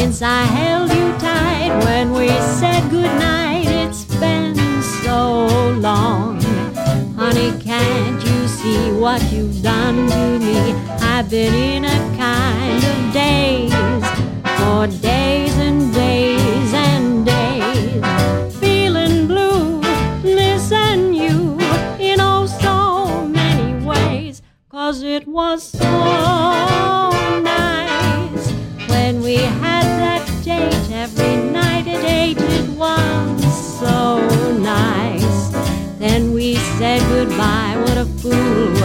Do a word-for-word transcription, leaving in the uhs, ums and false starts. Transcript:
since I held you tight when we said goodnight. It's been so long. Honey, can't you see what you've done to me? I've been in a kind of daze for days and days and days, feeling blue, missing you in oh so many ways. 'Cause it was so nice when we had that date every night at eight. It was so nice. Then we said goodbye. What a fool